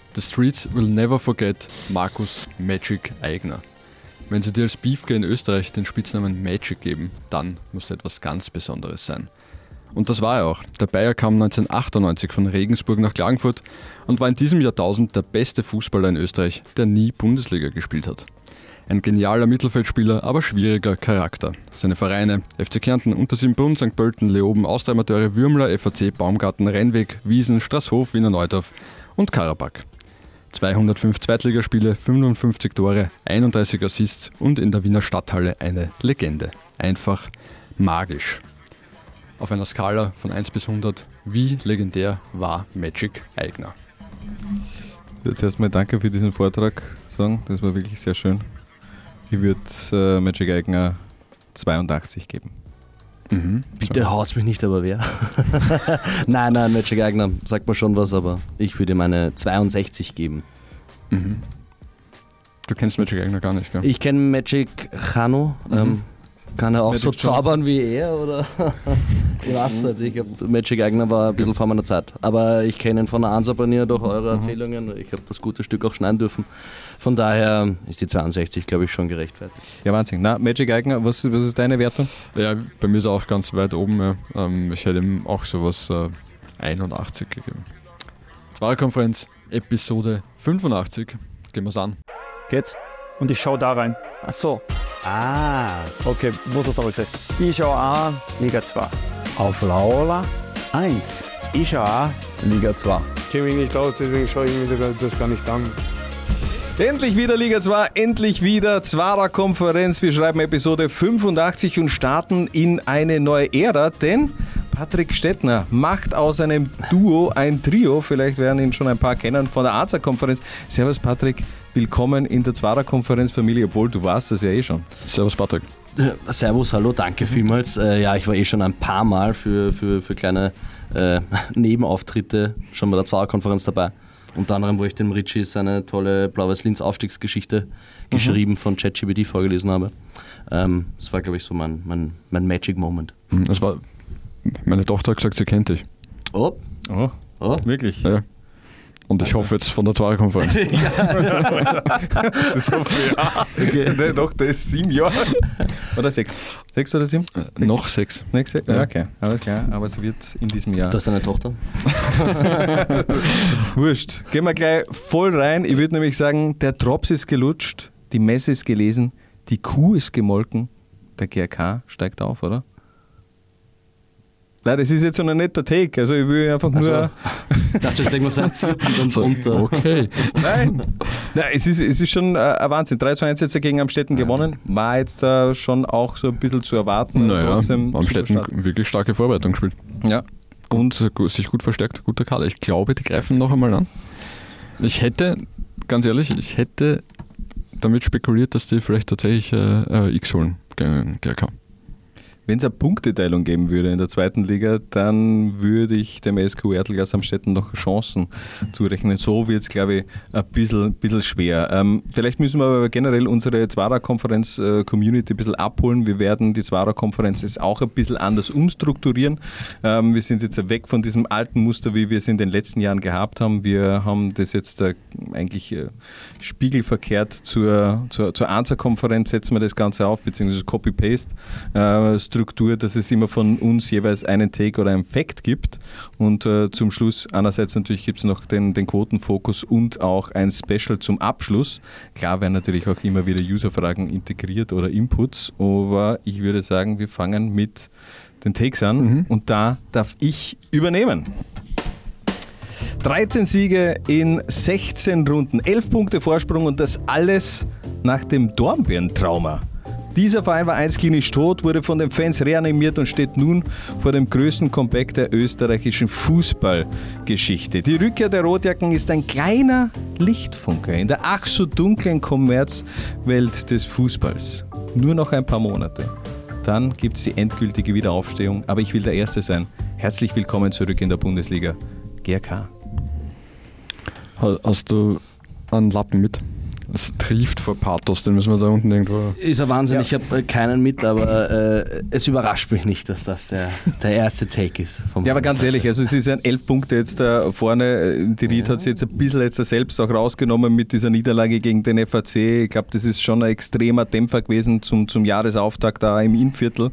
The streets will never forget Markus Magic Aigner. Wenn sie dir als Beefke in Österreich den Spitznamen Magic geben, dann muss etwas ganz Besonderes sein. Und das war er auch. Der Bayer kam 1998 von Regensburg nach Klagenfurt und war in diesem Jahrtausend der beste Fußballer in Österreich, der nie Bundesliga gespielt hat. Ein genialer Mittelfeldspieler, aber schwieriger Charakter. Seine Vereine FC Kärnten, Untersimbrunn, St. Pölten, Leoben, Austria-Amateure, Würmler, FAC, Baumgarten, Rennweg, Wiesen, Straßhof, Wiener Neudorf und Karabakh. 205 Zweitligaspiele, 55 Tore, 31 Assists und in der Wiener Stadthalle eine Legende. Einfach magisch. Auf einer Skala von 1 bis 100, wie legendär war Magic Aigner? Jetzt erstmal danke für diesen Vortrag sagen, das war wirklich sehr schön. Ich würde Magic Aigner 82 geben. Bitte haut's mich nicht, aber wer? nein, Magic Aigner sagt mir schon was, aber ich würde ihm eine 62 geben. Du kennst Magic Aigner gar nicht, gell? Ich kenne Magic Chano. Kann er auch Magic so Johnson. zaubern wie er? Oder? Ich weiß nicht. Ich glaube, Magic Aigner war ein bisschen vor meiner Zeit. Aber ich kenne ihn von der Ansabanier durch eure Erzählungen. Ich habe das gute Stück auch schneiden dürfen. Von daher ist die 62, glaube ich, schon gerechtfertigt. Ja, Wahnsinn. Na, Magic Aigner, was ist deine Wertung? Ja, bei mir ist er auch ganz weit oben. Ja. Ich hätte ihm auch sowas 81 gegeben. Zweierkonferenz, Episode 85. Gehen wir's an. Geht's? Und ich schau da rein. Ach so. Okay, muss er da sein. Ich schau auch Liga 2. Auf Laola 1. Ich schaue auch Liga 2. Ich kenne mich nicht aus, deswegen schaue ich mir das gar nicht an. Endlich wieder Liga 2, endlich wieder Zwarer-Konferenz. Wir schreiben Episode 85 und starten in eine neue Ära, denn Patrick Stettner macht aus einem Duo ein Trio. Vielleicht werden ihn schon ein paar kennen von der AZA-Konferenz. Servus Patrick, willkommen in der Zwarer-Konferenz-Familie, obwohl du warst das ja eh schon. Servus Patrick. Servus, hallo, danke vielmals. Ja, ich war eh schon ein paar Mal für kleine Nebenauftritte schon bei der Zwarer-Konferenz dabei. Unter anderem, wo ich dem Ritchie seine tolle Blau-Weiß-Linz-Aufstiegsgeschichte geschrieben von ChatGPT vorgelesen habe. Das war, glaube ich, so mein Magic Moment. Das war, meine Tochter hat gesagt, sie kennt dich. Oh. Wirklich? Ja. Und ich hoffe jetzt von der Zweierkonferenz. Das hoffe ich, ja. Okay. Doch, der ist 7 Jahre. Oder 6? 6 oder 7? Noch 6. Ja, okay, alles klar. Aber sie wird in diesem Jahr. Du hast eine Tochter? Wurscht. Gehen wir gleich voll rein. Ich würde nämlich sagen, der Drops ist gelutscht, die Messe ist gelesen, die Kuh ist gemolken, der GRK steigt auf, oder? Nein, das ist jetzt so ein netter Take. Also ich will einfach nur... Ich dachte, das irgendwas erzählt und unter. Okay. Nein, es ist schon ein Wahnsinn. 3:1 jetzt gegen Amstetten gewonnen. War jetzt schon auch so ein bisschen zu erwarten. Naja, Trotzdem Amstetten wirklich starke Vorbereitung gespielt. Ja. Und sich gut verstärkt, guter Kader. Ich glaube, die greifen noch einmal an. Ich hätte damit spekuliert, dass die vielleicht tatsächlich X holen gegen GRK. Wenn es eine Punkteteilung geben würde in der zweiten Liga, dann würde ich dem SK Ertelgas Amstetten noch Chancen zurechnen. So wird es, glaube ich, ein bisschen schwer. Vielleicht müssen wir aber generell unsere Zwarer-Konferenz-Community ein bisschen abholen. Wir werden die Zwarer-Konferenz jetzt auch ein bisschen anders umstrukturieren. Wir sind jetzt weg von diesem alten Muster, wie wir es in den letzten Jahren gehabt haben. Wir haben das jetzt eigentlich spiegelverkehrt zur ANZA-Konferenz setzen wir das Ganze auf, beziehungsweise Copy-Paste Struktur, dass es immer von uns jeweils einen Take oder einen Fact gibt und zum Schluss einerseits natürlich gibt es noch den Quotenfokus und auch ein Special zum Abschluss. Klar werden natürlich auch immer wieder Userfragen integriert oder Inputs, aber ich würde sagen, wir fangen mit den Takes an und da darf ich übernehmen. 13 Siege in 16 Runden, 11 Punkte Vorsprung und das alles nach dem Dornbirn-Trauma. Dieser Verein war einst klinisch tot, wurde von den Fans reanimiert und steht nun vor dem größten Comeback der österreichischen Fußballgeschichte. Die Rückkehr der Rotjacken ist ein kleiner Lichtfunke in der ach so dunklen Kommerzwelt des Fußballs. Nur noch ein paar Monate. Dann gibt es die endgültige Wiederaufstehung, aber ich will der Erste sein. Herzlich willkommen zurück in der Bundesliga. GRK. Hast du einen Lappen mit? Es trieft vor Pathos, den müssen wir da unten irgendwo... Ist ein Wahnsinn, ich habe keinen mit, aber es überrascht mich nicht, dass das der erste Take ist. Ja, aber ganz ehrlich, also es ist ein 11 Punkte jetzt da vorne. Die Ried hat sich jetzt ein bisschen jetzt selbst auch rausgenommen mit dieser Niederlage gegen den FAC. Ich glaube, das ist schon ein extremer Dämpfer gewesen zum Jahresauftakt da im Innviertel.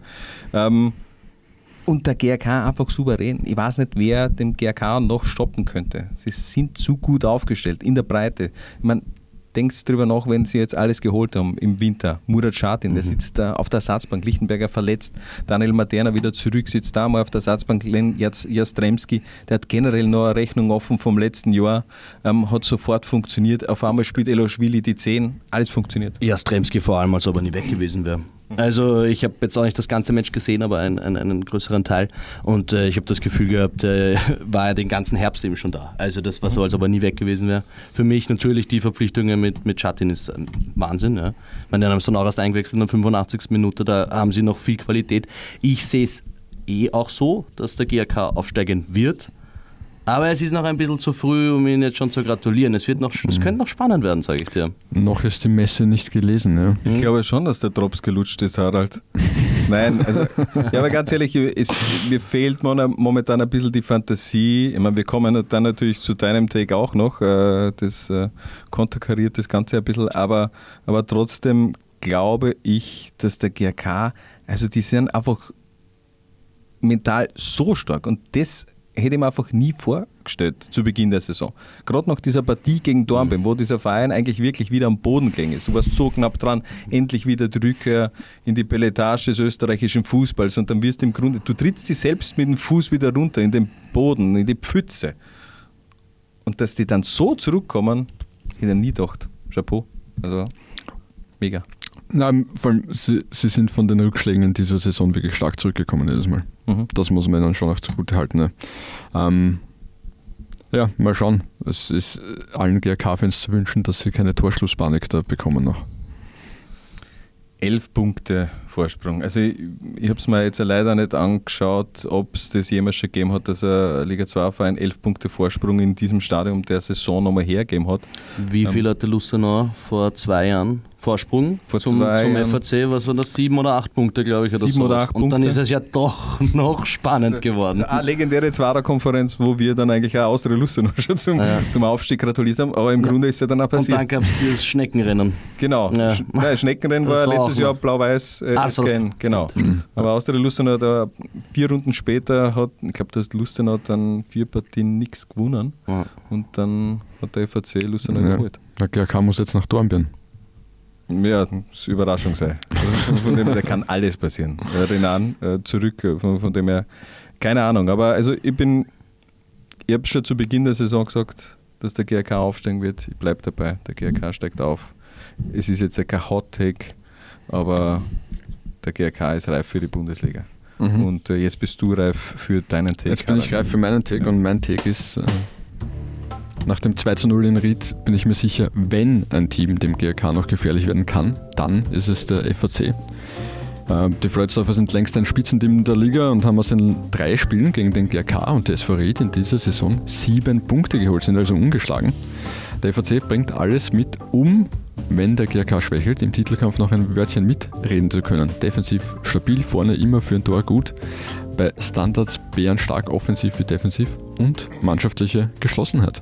Und der GRK einfach souverän. Ich weiß nicht, wer den GRK noch stoppen könnte. Sie sind zu gut aufgestellt in der Breite. Ich meine, denkst drüber nach, wenn sie jetzt alles geholt haben im Winter. Murat Schatin, der sitzt da auf der Ersatzbank, Lichtenberger verletzt, Daniel Materna wieder zurück, sitzt da mal auf der Ersatzbank, Len Jastremski, der hat generell noch eine Rechnung offen vom letzten Jahr, hat sofort funktioniert. Auf einmal spielt Eloschwili die 10, alles funktioniert. Jastremski vor allem, als ob er nie weg gewesen wäre. Also ich habe jetzt auch nicht das ganze Match gesehen, aber einen größeren Teil und ich habe das Gefühl gehabt, war er den ganzen Herbst eben schon da. Also das war so, als ob er nie weg gewesen wäre. Für mich natürlich die Verpflichtungen mit Schatin ist Wahnsinn. Ja. Ich meine, den haben sie dann auch erst eingewechselt in der 85. Minute, da haben sie noch viel Qualität. Ich sehe es auch so, dass der GRK aufsteigen wird. Aber es ist noch ein bisschen zu früh, um ihn jetzt schon zu gratulieren. Es könnte noch spannend werden, sage ich dir. Noch ist die Messe nicht gelesen. Ja. Ich glaube schon, dass der Drops gelutscht ist, Harald. Nein, also, ja, aber ganz ehrlich, mir fehlt momentan ein bisschen die Fantasie. Ich meine, wir kommen dann natürlich zu deinem Take auch noch. Das konterkariert das Ganze ein bisschen. Aber trotzdem glaube ich, dass der GRK, also die sind einfach mental so stark und das hätte ich mir einfach nie vorgestellt zu Beginn der Saison. Gerade nach dieser Partie gegen Dornbirn, wo dieser Verein eigentlich wirklich wieder am Boden gegangen ist. Du warst so knapp dran, endlich wieder die Rückkehr in die Beletage des österreichischen Fußballs und dann wirst du im Grunde, du trittst dich selbst mit dem Fuß wieder runter in den Boden, in die Pfütze. Und dass die dann so zurückkommen, hätte ich nie gedacht. Chapeau. Also, mega. Nein, vor allem, sie sind von den Rückschlägen in dieser Saison wirklich stark zurückgekommen jedes Mal. Das muss man dann schon auch zugute halten. Ne? Ja, mal schauen. Es ist allen GRK-Fans zu wünschen, dass sie keine Torschlusspanik da bekommen noch. 11 Punkte Vorsprung. Also ich habe es mir jetzt leider nicht angeschaut, ob es das jemals schon gegeben hat, dass ein Liga 2-Verein 11 Punkte Vorsprung in diesem Stadium der Saison nochmal hergegeben hat. Wie viel hatte Lustenau vor 2 Jahren Vorsprung zum FAC? Was waren das? 7 oder 8 Punkte, glaube ich. 7 oder 8 Punkte. Und dann ist es ja doch noch spannend geworden. Also eine legendäre Zwarer-Konferenz, wo wir dann eigentlich auch Austria Lustenau schon zum Aufstieg gratuliert haben, aber im Grunde ist ja dann auch passiert. Und dann gab es dieses Schneckenrennen. Genau. Ja. Nein, Schneckenrennen war letztes Jahr Blau-Weiß SKN. Genau. Aber Austria Lustenau, da 4 Runden später hat, ich glaube, dass Lustenau dann 4 Partien nichts gewonnen und dann hat der FAC Lustenau geholt. Der GRK muss jetzt nach Dornbirn. Ja, das Überraschung sei. Von dem her, da kann alles passieren. Renan zurück, von dem her, keine Ahnung. Aber also ich habe schon zu Beginn der Saison gesagt, dass der GRK aufsteigen wird. Ich bleibe dabei, der GRK steigt auf. Es ist jetzt ja kein Hot-Take, aber der GRK ist reif für die Bundesliga. Und jetzt bist du reif für deinen Take. Jetzt bin ich reif für meinen Take und mein Take ist... Nach dem 2:0 in Ried bin ich mir sicher, wenn ein Team dem GRK noch gefährlich werden kann, dann ist es der FAC. Die Freudsdorfer sind längst ein Spitzenteam der Liga und haben aus den 3 Spielen gegen den GRK und die SV Ried in dieser Saison 7 Punkte geholt, sind also ungeschlagen. Der FAC bringt alles mit, um, wenn der GRK schwächelt, im Titelkampf noch ein Wörtchen mitreden zu können. Defensiv stabil, vorne immer für ein Tor gut. Bei Standards bärenstark, offensiv wie defensiv und mannschaftliche Geschlossenheit.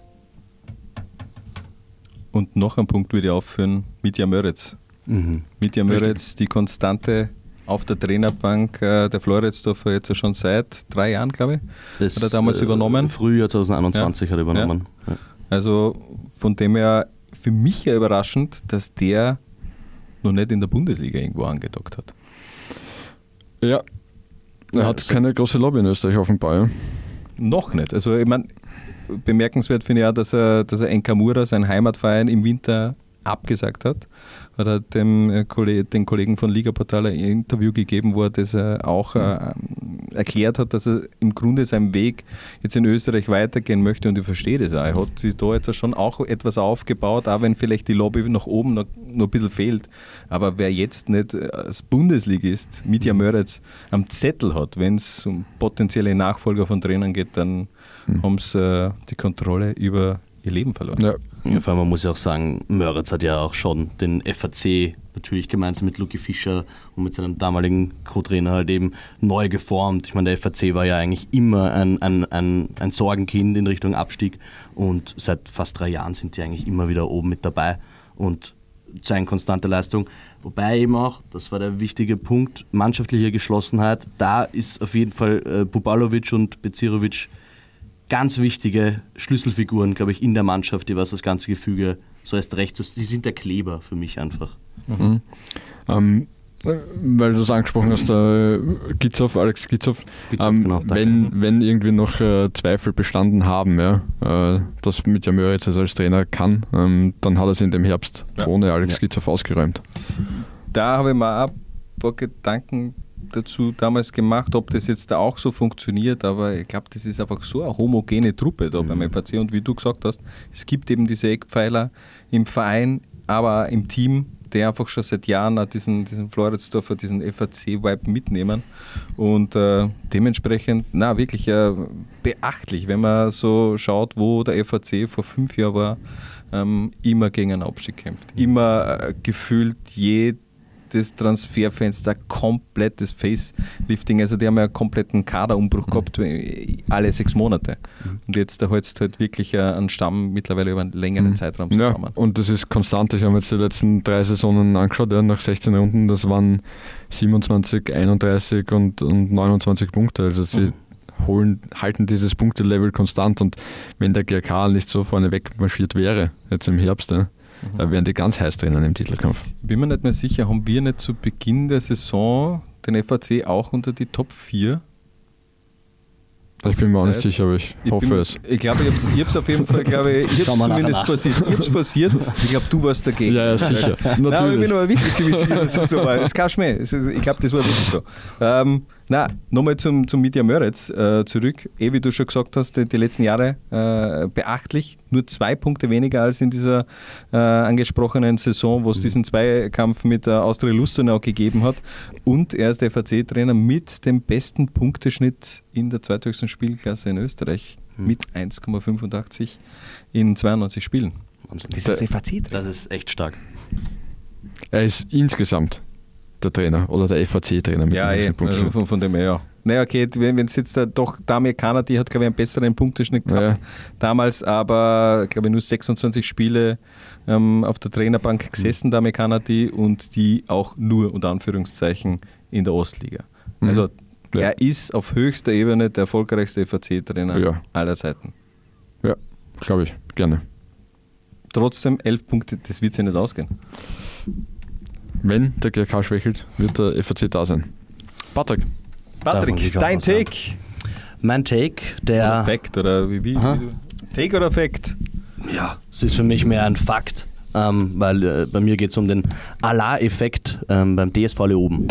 Und noch ein Punkt würde ich aufführen, Mitja Möritz. Mitja Möritz, die Konstante auf der Trainerbank der Floridsdorfer jetzt schon seit 3 Jahren, glaube ich. Das hat er damals übernommen. Frühjahr 2021 hat er übernommen. Ja. Also von dem her für mich ja überraschend, dass der noch nicht in der Bundesliga irgendwo angedockt hat. Ja, er hat keine große Lobby in Österreich offenbar. Ja. Noch nicht. Also ich meine, bemerkenswert finde ich auch, dass er Enkamura, sein Heimatverein, im Winter abgesagt hat. Hat er den Kollegen von Liga Portal ein Interview gegeben, wo er das auch erklärt hat, dass er im Grunde seinen Weg jetzt in Österreich weitergehen möchte und ich verstehe das auch. Er hat sich da jetzt schon auch etwas aufgebaut, auch wenn vielleicht die Lobby nach oben noch ein bisschen fehlt. Aber wer jetzt nicht als Bundesligist Mitja Möritz am Zettel hat, wenn es um potenzielle Nachfolger von Trainern geht, dann haben sie die Kontrolle über ihr Leben verloren. Ja. Ja, vor allem, man muss ja auch sagen, Moritz hat ja auch schon den FAC natürlich gemeinsam mit Luki Fischer und mit seinem damaligen Co-Trainer halt eben neu geformt. Ich meine, der FAC war ja eigentlich immer ein Sorgenkind in Richtung Abstieg und seit fast 3 Jahren sind die eigentlich immer wieder oben mit dabei und zeigen konstante Leistung. Wobei eben auch, das war der wichtige Punkt, mannschaftliche Geschlossenheit. Da ist auf jeden Fall Bubalovic und Becirovic ganz wichtige Schlüsselfiguren, glaube ich, in der Mannschaft, die was das ganze Gefüge so erst recht, die sind der Kleber für mich einfach. Mhm. Weil du es angesprochen hast, Alex Gitzow, genau, wenn irgendwie noch Zweifel bestanden haben, dass Mitja Möritz als Trainer kann, dann hat er es in dem Herbst ohne Alex Gitzow ausgeräumt. Da habe ich mir auch ein paar Gedanken dazu damals gemacht, ob das jetzt da auch so funktioniert, aber ich glaube, das ist einfach so eine homogene Truppe da beim FAC und wie du gesagt hast, es gibt eben diese Eckpfeiler im Verein, aber im Team, die einfach schon seit Jahren diesen Floridsdorfer, diesen FAC-Vibe mitnehmen und dementsprechend, wirklich beachtlich, wenn man so schaut, wo der FAC vor 5 Jahren war, immer gegen einen Abstieg kämpft, immer gefühlt das Transferfenster, komplettes Facelifting, also die haben ja einen kompletten Kaderumbruch gehabt, alle 6 Monate. Und jetzt da holst du halt wirklich einen Stamm mittlerweile über einen längeren Zeitraum zusammen. Ja, und das ist konstant. Ich habe jetzt die letzten 3 Saisonen angeschaut, nach 16 Runden, das waren 27, 31 und 29 Punkte. Also sie halten dieses Punktelevel konstant und wenn der GRK nicht so vorne wegmarschiert wäre, jetzt im Herbst, da wären die ganz heiß drinnen im Titelkampf. Ich bin mir nicht mehr sicher, haben wir nicht zu Beginn der Saison den FAC auch unter die Top 4? Ich bin mir auch nicht sicher, aber ich hoffe es. Ich glaube, ich habe es auf jeden Fall, ich habe es zumindest forciert. Ich habe es forciert. Ich glaube, du warst dagegen. Ja, sicher. Natürlich. Nein, aber ich bin aber wirklich ziemlich sicher, dass es so war. Das ist kein Schmäh. Ich glaube, das war wirklich so. Nochmal zum Mitja Möritz zurück. Wie du schon gesagt hast, die letzten Jahre beachtlich. Nur 2 Punkte weniger als in dieser angesprochenen Saison, wo es diesen Zweikampf mit Austria Lustenau gegeben hat. Und er ist der FAC-Trainer mit dem besten Punkteschnitt in der zweithöchsten Spielklasse in Österreich. Mit 1,85 in 92 Spielen. Wahnsinn. Das ist der FAC-Trainer. Das ist echt stark. Er ist insgesamt der Trainer oder der FAC-Trainer mit dem Punkten. Also von dem her, ja. Naja, okay, wenn es jetzt doch Damir Kanadi hat, glaube ich, einen besseren Punkteschnitt gehabt damals, aber glaube ich nur 26 Spiele auf der Trainerbank gesessen, Damir Kanadi, und die auch nur unter Anführungszeichen in der Ostliga. Also er ist auf höchster Ebene der erfolgreichste FAC-Trainer aller Zeiten. Ja, glaube ich, gerne. Trotzdem 11 Punkte, das wird sich nicht ausgehen. Wenn der GRK schwächelt, wird der FAC da sein. Patrick, dein Take. Mein Take, der... Oder Fact, oder wie Take oder Fact? Ja, es ist für mich mehr ein Fakt, weil bei mir geht es um den Allah-Effekt beim DSV Leoben.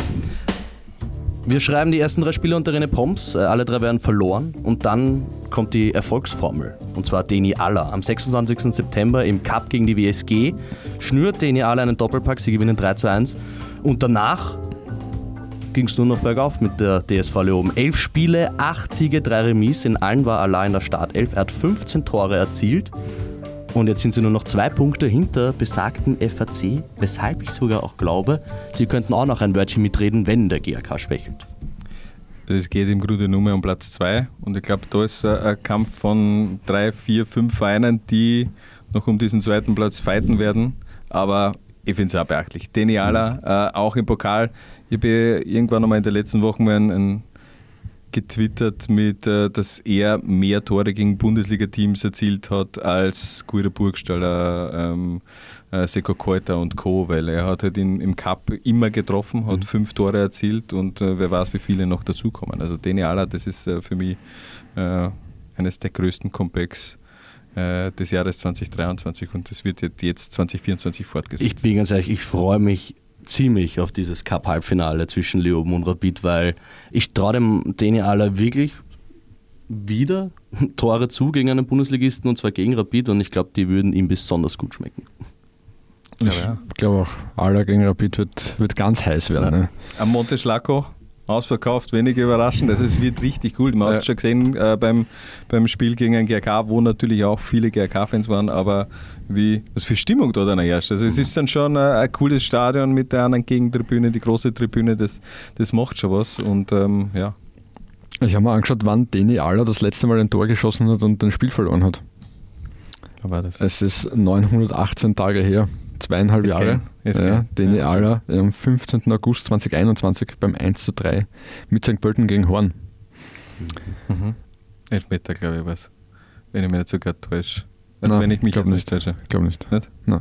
Wir schreiben die ersten 3 Spiele unter René Poms, alle 3 werden verloren und dann kommt die Erfolgsformel, und zwar Deni Allah. Am 26. September im Cup gegen die WSG schnürt Deni Allah einen Doppelpack, sie gewinnen 3:1 und danach ging es nur noch bergauf mit der DSV Leoben. 11 Spiele, 8 Siege, 3 Remis, in allen war Allah in der Startelf, er hat 15 Tore erzielt. Und jetzt sind sie nur noch 2 Punkte hinter besagten FAC, weshalb ich sogar auch glaube, sie könnten auch noch ein Wörtchen mitreden, wenn der GRK schwächelt. Es geht im Grunde nur mehr um Platz 2 und ich glaube, da ist ein Kampf von 3, 4, 5 Vereinen, die noch um diesen 2. Platz fighten werden, aber ich finde es auch beachtlich. Deni Allah, auch im Pokal. Ich habe irgendwann noch mal in der letzten Woche mal getwittert dass er mehr Tore gegen Bundesliga-Teams erzielt hat als Guido Burgstaller, Seko Keuter und Co., weil er hat halt im Cup immer getroffen, hat 5 Tore erzielt und wer weiß, wie viele noch dazukommen. Also Deni Allah, das ist für mich eines der größten Comebacks des Jahres 2023 und das wird jetzt 2024 fortgesetzt. Ich bin ganz ehrlich, ich freue mich ziemlich auf dieses Cup-Halbfinale zwischen Leoben und Rapid, weil ich traue dem Deni Allah wirklich wieder Tore zu gegen einen Bundesligisten und zwar gegen Rapid und ich glaube, die würden ihm besonders gut schmecken. Ich glaube auch, Allah gegen Rapid wird ganz heiß werden. Am Monte Schlacko ausverkauft, wenig überraschend. Also es wird richtig cool. Man hat schon gesehen beim Spiel gegen ein GRK, wo natürlich auch viele GRK-Fans waren, aber was für Stimmung da dann herrscht. Also es ist dann schon ein cooles Stadion mit der anderen Gegentribüne, die große Tribüne, das macht schon was. Und ja. Ich habe mir angeschaut, wann Deni Aller das letzte Mal ein Tor geschossen hat und ein Spiel verloren hat. Wann war das? Es ist 918 Tage her. 2,5 Jahre. Deni Aller am 15. August 2021 beim 1:3 mit St. Pölten gegen Horn. Mhm. Elfmeter, glaube ich, was. Wenn ich mich nicht sogar täusche. Also wenn ich mich glaube nicht. täusche. Ich glaube nicht. Nicht? Nein.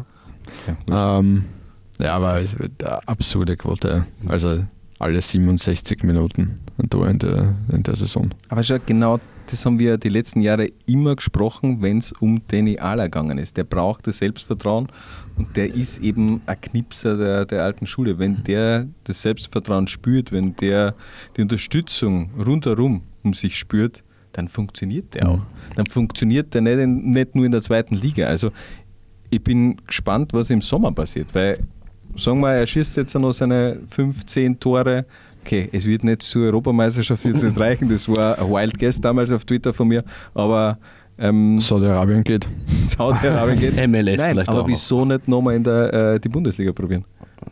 Ja, aber eine absurde Quote. Also alle 67 Minuten ein Tor in der Saison. Aber schon genau, das haben wir die letzten Jahre immer gesprochen, wenn es um Deni Aller gegangen ist. Der braucht das Selbstvertrauen und der ist eben ein Knipser der alten Schule. Wenn der das Selbstvertrauen spürt, wenn der die Unterstützung rundherum um sich spürt, dann funktioniert der auch. Dann funktioniert der nicht nur in der zweiten Liga. Also ich bin gespannt, was im Sommer passiert, weil sagen wir, er schießt jetzt noch seine 15 Tore. Okay, es wird nicht zur Europameisterschaft jetzt nicht reichen, das war ein Wild Guess damals auf Twitter von mir, aber Saudi-Arabien geht. Saudi-Arabien geht. MLS Nein, vielleicht aber auch wieso nicht nochmal in die Bundesliga probieren?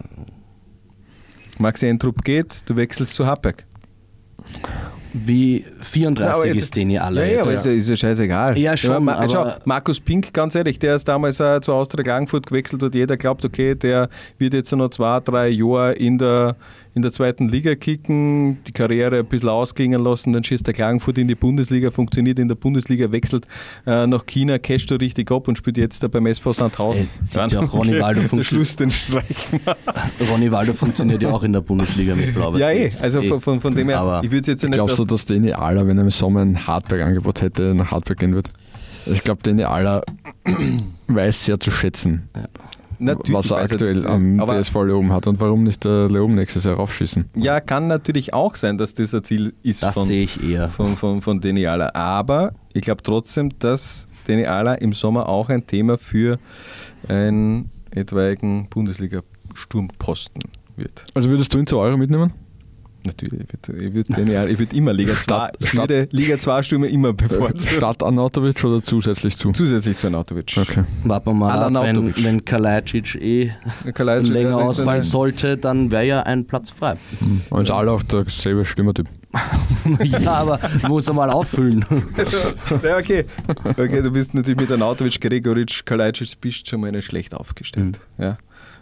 Maxi Entrup geht, du wechselst zu Hartberg. Wie 34 ist Deni Aller ja, jetzt. aber ist ja scheißegal. Ja, schon, aber schau, Markus Pink, ganz ehrlich, der ist damals zu Austria Klagenfurt gewechselt und jeder glaubt, okay, der wird jetzt noch 2-3 Jahre in der zweiten Liga kicken, die Karriere ein bisschen ausklingen lassen, dann schießt der Klagenfurt in die Bundesliga, funktioniert in der Bundesliga, wechselt nach China, casht da richtig ab und spielt jetzt da beim SV Sandhausen. Ja auch Ronny Waldo der Schluss, den streichen wir. Ronny Waldo funktioniert ja auch in der Bundesliga mit Blau-Weiß. Also von dem her, Aber ich würde jetzt nicht... Glaubst du, dass Deni Aller, wenn er im Sommer ein Hartberg-Angebot hätte, nach Hartberg gehen wird? Ich glaube, Deni Aller weiß sehr zu schätzen, Natürlich, was er aktuell am DSV Leoben hat und warum nicht der Leoben nächstes Jahr raufschießen. Ja, kann natürlich auch sein, dass das ein Ziel ist das sehe ich eher von Deni Aller. Aber ich glaube trotzdem, dass Deni Aller im Sommer auch ein Thema für einen etwaigen Bundesliga-Sturmposten wird. Also würdest du ihn zu Euro mitnehmen? Natürlich, ich würde immer Liga 2, Liga 2 Stürmer immer bevorzugen. Statt Arnautovic oder zusätzlich zu? Zusätzlich zu Arnautovic. Okay. Warten wir mal ab, wenn Kalajdzic länger ausfallen sollte, dann wäre ja ein Platz frei. Und alle auch derselbe Stürmertyp. Ja, aber muss er mal auffüllen. Ja, okay, du bist natürlich mit Arnautovic, Gregoritsch, Kalajdzic bist schon mal nicht schlecht aufgestellt. Ja.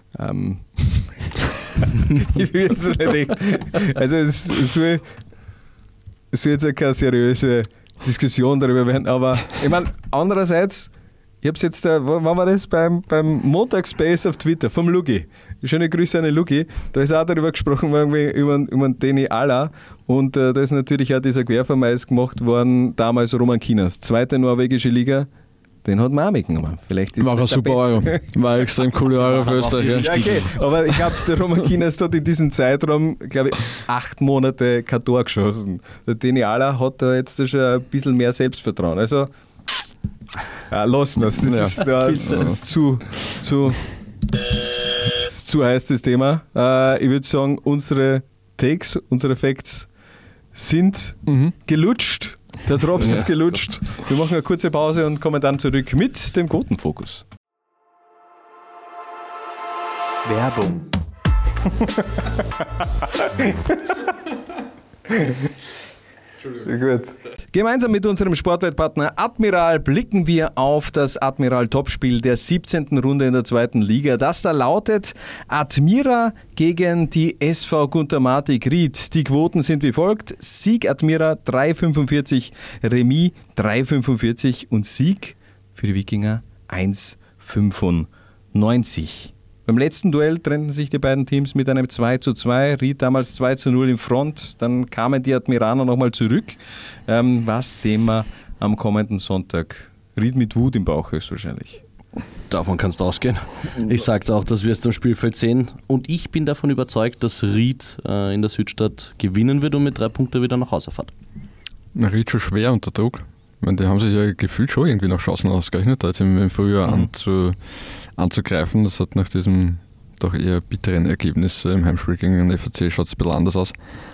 Ich will jetzt nicht echt. Also es soll jetzt keine seriöse Diskussion darüber werden, aber ich meine, andererseits, ich habe es jetzt, wann war das? Beim Montagsspace auf Twitter vom Lugi. Schöne Grüße an den Lugi. Da ist auch darüber gesprochen worden, über den Deni Aller und da ist natürlich auch dieser Querverweis gemacht worden, damals Roman Kinas, zweite norwegische Liga. Den hat man auch mitgenommen. Vielleicht ist war ein super Euro. War ein extrem cooler Euro für Österreich. Ja, okay. Aber ich glaube, der Roman Kinas hat in diesem Zeitraum, glaube ich, 8 Monate kein Tor geschossen. Der Deni Aller hat da jetzt schon ein bisschen mehr Selbstvertrauen. Also, lassen wir es. Das ist zu heiß, das Thema. Ich würde sagen, unsere Takes, unsere Facts sind gelutscht. Der Drops ist gelutscht. Wir machen eine kurze Pause und kommen dann zurück mit dem Quotenfokus. Werbung. Gut. Gemeinsam mit unserem Sportwettpartner Admiral blicken wir auf das Admiral-Topspiel der 17. Runde in der zweiten Liga. Das da lautet Admira gegen die SV Gunter-Matic Ried. Die Quoten sind wie folgt: Sieg Admira 3,45, Remis 3,45 und Sieg für die Wikinger 1,95. Beim letzten Duell trennten sich die beiden Teams mit einem 2:2. Ried damals 2:0 in Front. Dann kamen die Admiraner nochmal zurück. Was sehen wir am kommenden Sonntag? Ried mit Wut im Bauch höchstwahrscheinlich. Davon kannst du ausgehen. Ich sagte auch, dass wir es am Spielfeld sehen. Und ich bin davon überzeugt, dass Ried in der Südstadt gewinnen wird und mit 3 Punkten wieder nach Hause fährt. Ried schon schwer unter Druck. Ich meine, die haben sich ja gefühlt schon irgendwie nach Chancen ausgerechnet, da jetzt im Frühjahr anzugreifen. Das hat nach diesem doch eher bitteren Ergebnisse. Im Heimspiel gegen den FAC schaut es ein bisschen anders aus.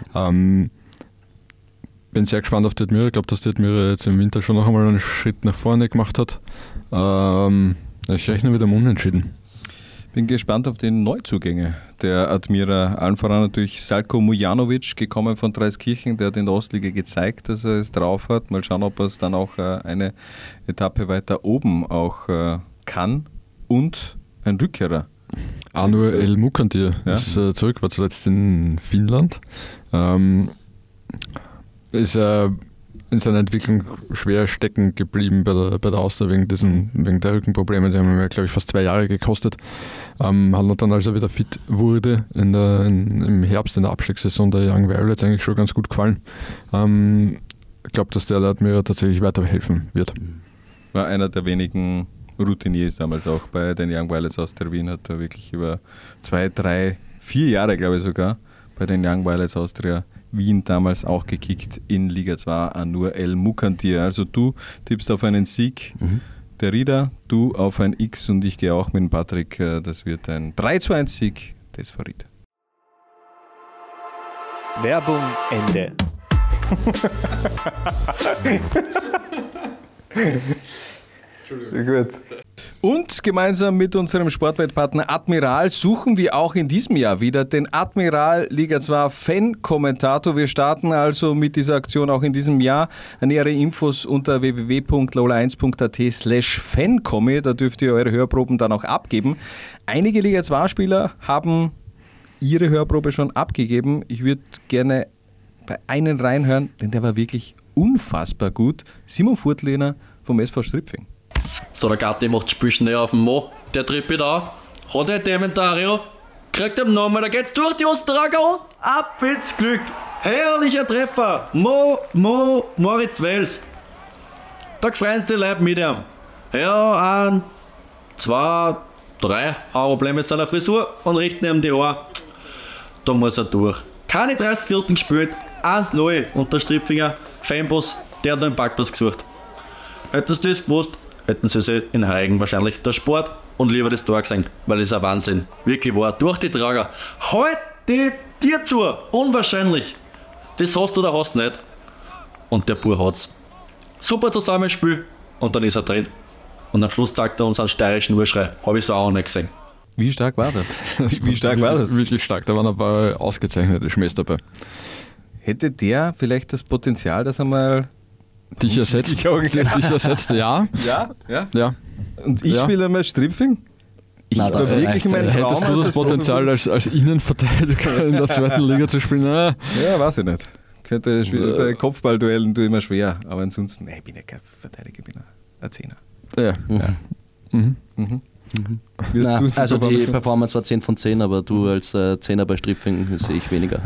Bin sehr gespannt auf die Admira. Ich glaube, dass die Admira jetzt im Winter schon noch einmal einen Schritt nach vorne gemacht hat. Ich rechne mit einem Unentschieden. Bin gespannt auf die Neuzugänge der Admira. Allen voran natürlich Salko Mujanovic, gekommen von Dreiskirchen. Der hat in der Ostliga gezeigt, dass er es drauf hat. Mal schauen, ob er es dann auch eine Etappe weiter oben auch kann. Und ein Rückkehrer. Anur El Mukantir ist zurück, war zuletzt in Finnland. Ist in seiner Entwicklung schwer stecken geblieben bei der Austria wegen der Rückenprobleme. Die haben mir, glaube ich, fast 2 Jahre gekostet. Hat dann, als er wieder fit wurde, im Herbst in der Abstiegssaison der Young Violets eigentlich schon ganz gut gefallen. Ich glaube, dass der Admira tatsächlich weiterhelfen wird. War einer der wenigen Routiniers damals auch bei den Young Violets aus der Wien, hat er wirklich über 2, 3, 4 Jahre, glaube ich sogar, bei den Young Violets Austria Wien damals auch gekickt in Liga 2 Anur El Mukantir. Also du tippst auf einen Sieg, der Rieder, du auf ein X und ich gehe auch mit dem Patrick. Das wird ein 3-2-1 Sieg des Farid. Werbung Ende. Gut. Und gemeinsam mit unserem Sportwettpartner Admiral suchen wir auch in diesem Jahr wieder den Admiral Liga 2 Fan-Kommentator. Wir starten also mit dieser Aktion auch in diesem Jahr. Nähere Infos unter www.lola1.at/fankommi. Da dürft ihr eure Hörproben dann auch abgeben. Einige Liga 2-Spieler haben ihre Hörprobe schon abgegeben. Ich würde gerne bei einen reinhören, denn der war wirklich unfassbar gut. Simon Furtlehner vom SV Stripfing. So, der Gatti macht das Spiel schnell auf den Mo. Der trippelt an, hat ein Dementario, kriegt ihm nochmal, da geht's durch die Osterrager und ab ins Glück. Herrlicher Treffer. Moritz Wels. Da gefreuen die Leute mit ihm. Ja, 1, 2, 3 Probleme mit seiner Frisur und richten ihm die Ohren. Da muss er durch. Keine 30 Minuten gespielt, 1-0 und der Stripfinger Fanboss, der hat noch einen Parkplatz gesucht. Hätten sie das gewusst, hätten sie sich in Heigen wahrscheinlich der Sport und lieber das Tor gesehen, weil es ein Wahnsinn wirklich war. Durch die Trager. Halt die Tür zu! Unwahrscheinlich! Das hast du oder hast nicht. Und der Bub hat's. Super Zusammenspiel und dann ist er drin. Und am Schluss zeigt er uns einen steirischen Urschrei. Habe ich so auch nicht gesehen. Wie stark war das? Wie stark war das? Wirklich stark. Da waren ein paar ausgezeichnete Schmähs dabei. Hätte der vielleicht das Potenzial, dass er mal dich ersetzt? Dich ersetzt, ja. Ja. Und ich spiele einmal Stripfing? Ich war wirklich in meinem Traum. Hättest du das Potenzial, als Innenverteidiger in der 2. Liga zu spielen? Ja, weiß ich nicht. Könnte bei Kopfballduellen immer schwer, aber ansonsten, ich bin ja kein Verteidiger, ich bin ein Zehner. Ja. Also die Performance war 10 von 10, aber du als Zehner bei Stripfing sehe ich weniger.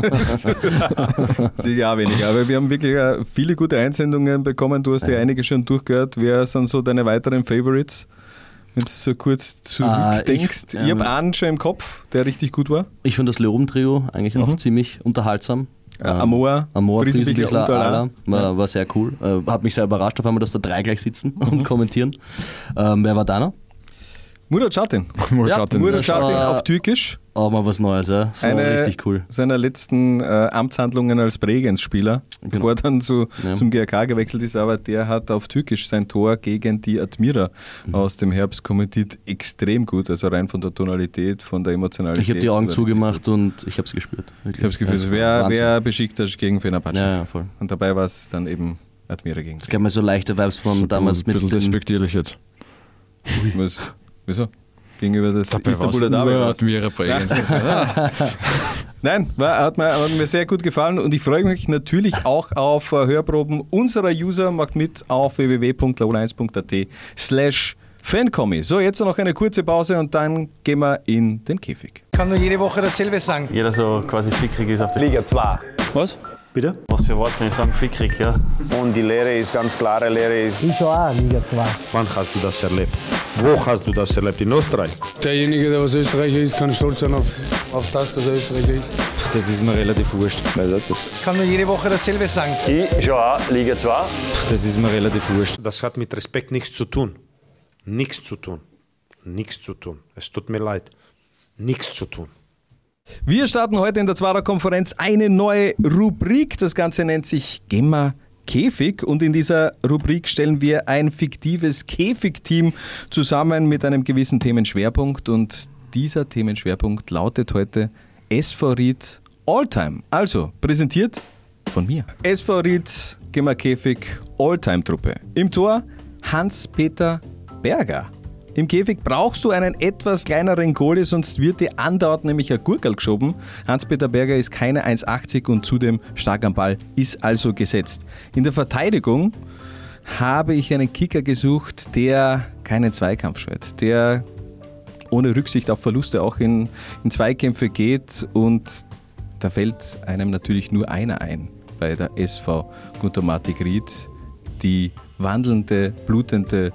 Sehe ich auch weniger, aber wir haben wirklich viele gute Einsendungen bekommen. Du hast ja einige schon durchgehört. Wer sind so deine weiteren Favorites, wenn du so kurz zurückdenkst? Ich habe einen schon im Kopf, der richtig gut war. Ich finde das Leoben-Trio eigentlich auch ziemlich unterhaltsam. Amor, Friesenbichler, Ala, war sehr cool. Hat mich sehr überrascht auf einmal, dass da 3 gleich sitzen und kommentieren. Wer war deiner? Murat Çatin. Murat Çatin auf Türkisch. Auch mal was Neues, ja. Das war richtig cool. Seiner letzten Amtshandlungen als Bregenz-Spieler, bevor er dann zum GRK gewechselt ist, aber der hat auf Türkisch sein Tor gegen die Admira aus dem Herbst kommentiert. Extrem gut, also rein von der Tonalität, von der Emotionalität. Ich habe die Augen zugemacht und ich habe es gespürt. Wirklich. Ich habe es gefühlt, wer Besiktas gegen Fenerbahce. Ja, voll. Und dabei war es dann eben Admira gegen. Es gab mir so leichte Vibes von damals mit dem... Respektierlich jetzt. Wieso? Gegenüber das Istanbuler Derby. Nein, hat mir sehr gut gefallen und ich freue mich natürlich auch auf Hörproben unserer User. Macht mit auf www.lola1.at/fankommi. So, jetzt noch eine kurze Pause und dann gehen wir in den Käfig. Ich kann nur jede Woche dasselbe sagen. Jeder so quasi fickrig ist auf der Liga 2. Was? Bitte? Was für Wort kann ich sagen? Fickrig, ja. Und die Lehre ist ganz klare Lehre. Ich schon auch Liga 2. Wann hast du das erlebt? Wo hast du das erlebt? In Österreich? Derjenige, der aus Österreicher ist, kann stolz sein auf das, dass er Österreicher ist. Das ist mir relativ wurscht. Ich kann nur jede Woche dasselbe sagen. Ich schon auch Liga 2. Das ist mir relativ wurscht. Das hat mit Respekt nichts zu tun. Nichts zu tun. Es tut mir leid. nichts zu tun. Wir starten heute in der Zwarer-Konferenz eine neue Rubrik. Das Ganze nennt sich Gehen wir Käfig und in dieser Rubrik stellen wir ein fiktives Käfigteam zusammen mit einem gewissen Themenschwerpunkt und dieser Themenschwerpunkt lautet heute SV Ried Alltime. Also präsentiert von mir. SV Ried Gehen wir Käfig Alltime-Truppe. Im Tor Hans-Peter Berger. Im Käfig brauchst du einen etwas kleineren Goalie, sonst wird dir andauernd nämlich ein Gurkerl geschoben. Hans-Peter Berger ist keine 1,80 und zudem stark am Ball, ist also gesetzt. In der Verteidigung habe ich einen Kicker gesucht, der keinen Zweikampf scheut, der ohne Rücksicht auf Verluste auch in Zweikämpfe geht und da fällt einem natürlich nur einer ein bei der SV Guntermatic Ried, die wandelnde, blutende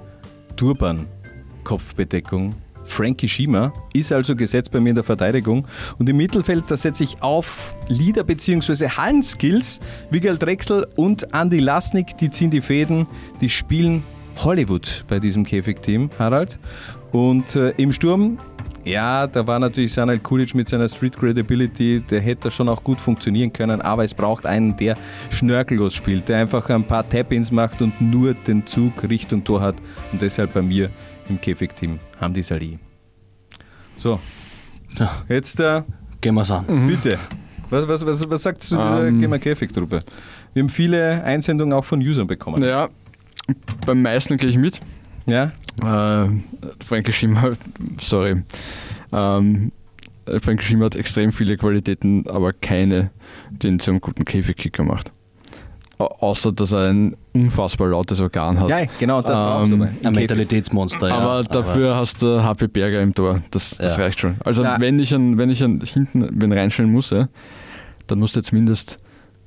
Turban-Kopfbedeckung. Frankie Schiemer ist also gesetzt bei mir in der Verteidigung und im Mittelfeld, da setze ich auf Leader- bzw. Hallenskills. Wigal Drechsel und Andi Lasnik, die ziehen die Fäden, die spielen Hollywood bei diesem Käfigteam, Harald. Und im Sturm, ja, da war natürlich Sanel Kulic mit seiner Street Credibility, der hätte schon auch gut funktionieren können, aber es braucht einen, der schnörkellos spielt, der einfach ein paar Tap-Ins macht und nur den Zug Richtung Tor hat und deshalb bei mir im Käfigteam Hamdi Salih. So, jetzt gehen wir's an. Bitte. Was sagst du zu dieser Gehen wir Käfig-Truppe? Wir haben viele Einsendungen auch von Usern bekommen. Ja, beim meisten gehe ich mit. Ja? Frankie Schiemer, sorry. Frankie Schiemer hat extrem viele Qualitäten, aber keine, die ihn zu einem guten Käfigkicker macht. Außer, dass er ein unfassbar lautes Organ hat. Ja, genau, das brauchst du. Ein Mentalitätsmonster, ja. Aber dafür hast du HP Berger im Tor. Das reicht schon. Also wenn ich hinten reinstellen muss, dann muss der zumindest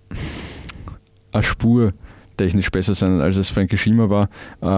eine Spur technisch besser sein, als es Frankie Schiemer war.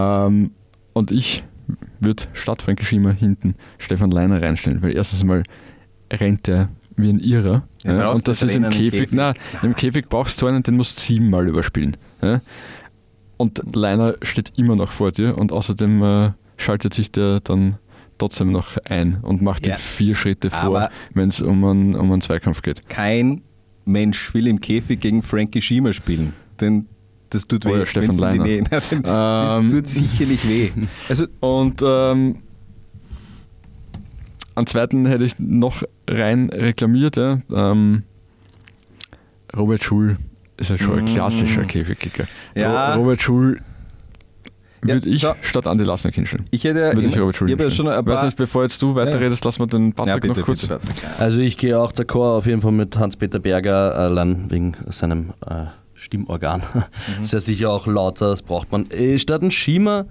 Und ich würde statt Frankie Schiemer hinten Stefan Leiner reinstellen, weil erstens mal rennt er wie ein Irrer. Ja, und das ist im Käfig. Im Käfig brauchst du einen, den musst du 7-mal überspielen. Ja? Und Leiner steht immer noch vor dir und außerdem schaltet sich der dann trotzdem noch ein und macht die 4 Schritte vor, wenn es um einen Zweikampf geht. Kein Mensch will im Käfig gegen Frankie Schiemer spielen, denn das tut weh. Oder Stefan Leiner. Das tut sicherlich weh. Also, und am zweiten hätte ich noch rein reklamiert. Robert Schul ist halt schon ein klassischer Käfigkicker. Ja. Robert Schul würde ich statt Andi Lasnik hinstellen. Ich habe schon ein paar... Bevor jetzt du weiterredest, lassen wir den Patrick noch kurz. Bitte. Also ich gehe auch d'accord auf jeden Fall mit Hans-Peter Berger, allein wegen seinem Stimmorgan. Ist ja sicher auch lauter, das braucht man. Statt ein Schiemer,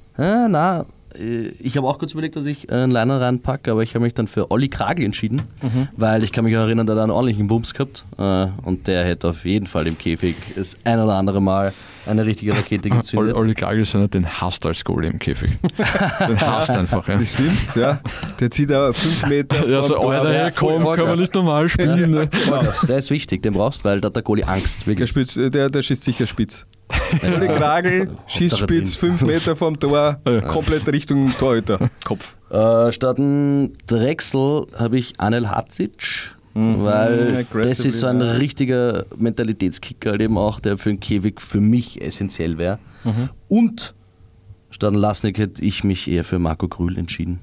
ich habe auch kurz überlegt, dass ich einen Liner reinpacke, aber ich habe mich dann für Olli Kragl entschieden, weil ich kann mich auch erinnern, der hat einen ordentlichen Wumms gehabt und der hätte auf jeden Fall im Käfig das ein oder andere Mal eine richtige Rakete gezündet. Olli Kragl ist einer, den hasst als Goalie im Käfig. Den hasst einfach. Ja. Das stimmt, ja. Der zieht aber 5 Meter ja, so, Alter, komm, kann man nicht normal spielen. Ja. Der ist wichtig, den brauchst du, weil da hat der Goalie Angst. Der schießt sicher spitz. Olli Kragl schießt spitz 5 Meter vom Tor, komplett Richtung Torhüter. Kopf. Statt ein Drechsel habe ich Anel Hatzic, weil das ist so ein richtiger Mentalitätskicker, halt eben auch, der für den Käfig für mich essentiell wäre. Und statt ein Lasnik hätte ich mich eher für Marco Grühl entschieden.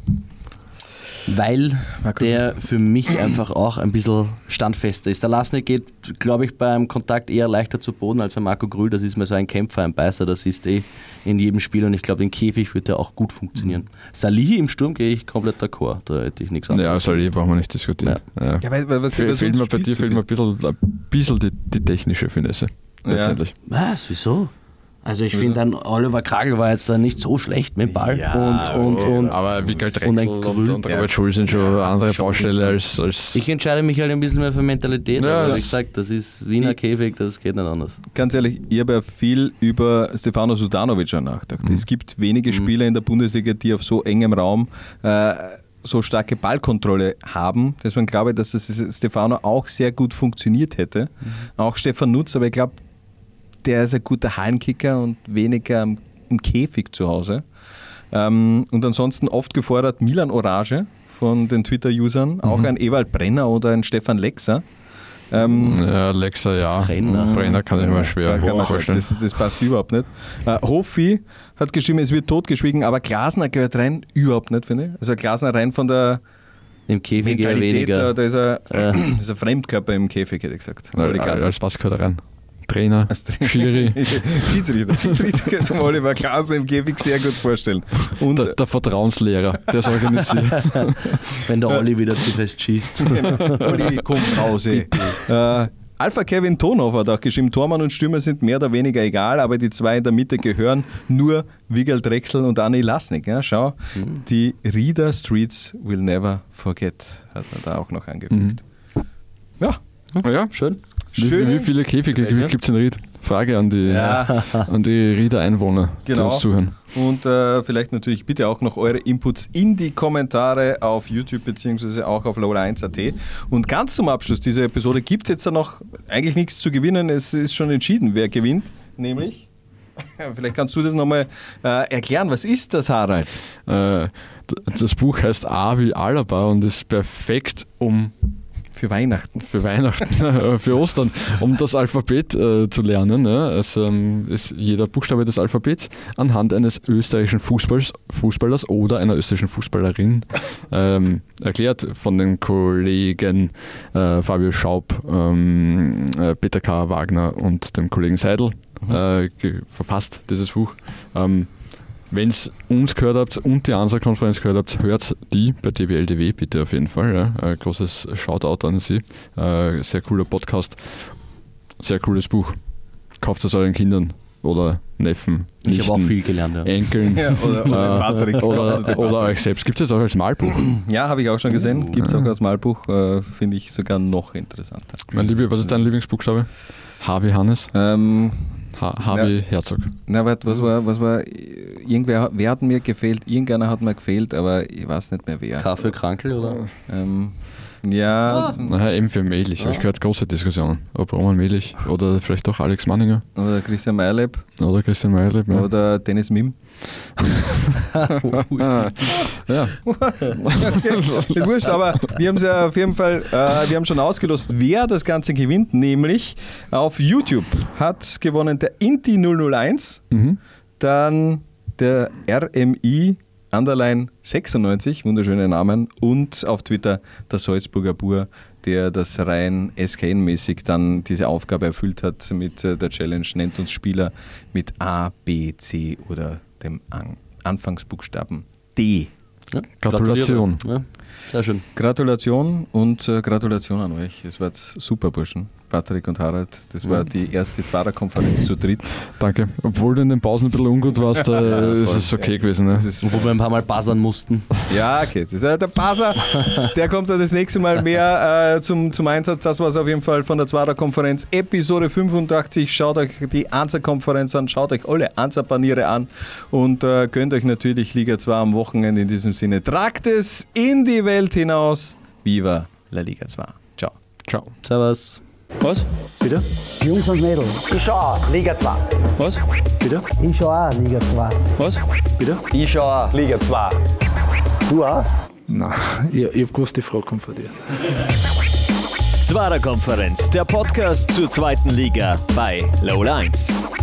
Weil der für mich einfach auch ein bisschen standfester ist. Der Lasnik geht, glaube ich, beim Kontakt eher leichter zu Boden als der Marco Grühl. Das ist mir so ein Kämpfer, ein Beißer, das ist in jedem Spiel und ich glaube, den Käfig wird der auch gut funktionieren. Salih im Sturm gehe ich komplett d'accord, da hätte ich nichts anderes. Ja, Salih brauchen wir nicht diskutieren. Ja. Fehlt mir bei dir ein bisschen die technische Finesse. Letztendlich. Was? Wieso? Also ich finde, dann Oliver Kragl war jetzt da nicht so schlecht mit dem Ball. Aber Wigal Drechsel und Robert Schul sind schon eine andere Baustelle als... Ich entscheide mich halt ein bisschen mehr für Mentalität. Ja, wie gesagt, das ist Wiener Käfig, das geht nicht anders. Ganz ehrlich, ich habe ja viel über Stefano Sudanovic nachgedacht. Es gibt wenige Spieler in der Bundesliga, die auf so engem Raum so starke Ballkontrolle haben. Deswegen glaube ich, dass das Stefano auch sehr gut funktioniert hätte. Auch Stefan Nutz, aber ich glaube, der ist ein guter Hallenkicker und weniger im Käfig zu Hause. Und ansonsten oft gefordert Milan Orage von den Twitter-Usern, auch ein Ewald Brenner oder ein Stefan Lexer. Lexer, ja. Brenner kann ich mir schwer vorstellen. Das passt überhaupt nicht. Hofi hat geschrieben, es wird totgeschwiegen, aber Glasner gehört rein, überhaupt nicht, finde ich. Also Glasner rein von der im Käfig Mentalität, weniger. da ist ein Fremdkörper im Käfig, hätte ich gesagt. Als was gehört er rein? Trainer, Schiri. Schiedsrichter könnte man Oliver Glasner im Käfig sehr gut vorstellen. Und der Vertrauenslehrer, der es organisiert. Wenn der Olli wieder zu fest schießt. Olli, komm raus. Alpha Kevin Tonhoff hat auch geschrieben, Tormann und Stürmer sind mehr oder weniger egal, aber die zwei in der Mitte gehören nur Wigald Drechsel und Anni Lasnik. Ja, schau, die Rieder Streets will never forget, hat man da auch noch angefügt. Ja, schön. Wie viele Käfige gibt es in Ried? Frage an die Rieder Einwohner, die uns zuhören. Und vielleicht natürlich bitte auch noch eure Inputs in die Kommentare auf YouTube bzw. auch auf Lola1.at. Und ganz zum Abschluss dieser Episode gibt es jetzt noch eigentlich nichts zu gewinnen. Es ist schon entschieden, wer gewinnt. Nämlich, vielleicht kannst du das nochmal erklären. Was ist das, Harald? Das Buch heißt A wie Alaba und ist perfekt für Weihnachten, für Ostern, um das Alphabet zu lernen. Ja. Es ist jeder Buchstabe des Alphabets anhand eines österreichischen Fußballers oder einer österreichischen Fußballerin erklärt von den Kollegen Fabio Schaub, Peter K. Wagner und dem Kollegen Seidel verfasst, dieses Buch. Wenn es uns gehört habt und die Ansa-Konferenz gehört habt, hört die bei DBLDW bitte auf jeden Fall. Ja. Ein großes Shoutout an sie. Sehr cooler Podcast, sehr cooles Buch. Kauft es euren Kindern oder Neffen, Ich habe auch viel gelernt. Ja. Enkeln oder euch selbst. Gibt es jetzt auch als Malbuch? Ja, habe ich auch schon gesehen. Gibt es auch als Malbuch. Finde ich sogar noch interessanter. Was ist dein Lieblingsbuchstabe? H wie Hannes? H wie Herzog. Na, warte, was war, wer hat mir gefehlt? Irgendeiner hat mir gefehlt, aber ich weiß nicht mehr wer. K für Krankel, oder? Ja. M für Melich. Habe ich gehört, große Diskussionen. Ob Roman Melich oder vielleicht auch Alex Manninger. Oder Christian Meierleb. Ja. Oder Dennis Mim. Ja. Ist wurscht, aber wir haben es ja auf jeden Fall, wir haben schon ausgelost, wer das Ganze gewinnt, nämlich auf YouTube hat gewonnen der Inti 001, dann der RMI _96, wunderschöne Namen, und auf Twitter der Salzburger Bur, der das rein SKN-mäßig dann diese Aufgabe erfüllt hat mit der Challenge, nennt uns Spieler mit A, B, C oder dem Anfangsbuchstaben D. Ja, Gratulation. Ja, sehr schön. Gratulation und Gratulation an euch. Es war jetzt super, Burschen. Patrick und Harald, das war die erste Zwarer-Konferenz zu dritt. Danke. Obwohl du in den Pausen ein bisschen ungut warst, ist es okay gewesen. Ne? Obwohl wir ein paar Mal buzzern mussten. Ja, okay. Das ist, der Buzzer, der kommt dann das nächste Mal mehr zum Einsatz. Das war es auf jeden Fall von der Zwarer-Konferenz. Episode 85. Schaut euch die Ansa-Konferenz an, schaut euch alle Ansa-Paniere an und gönnt euch natürlich Liga 2 am Wochenende. In diesem Sinne, tragt es in die Welt hinaus. Viva la Liga 2. Ciao. Ciao. Servus. Was? Bitte? Jungs und Mädels. Ich schau auch Liga 2. Was? Bitte? Ich schau auch Liga 2. Was? Bitte? Ich schau auch Liga 2. Du auch? Nein, ich hab gewusst, die Frage kommt von dir. Zwarer Konferenz, der Podcast zur zweiten Liga bei Lola 1.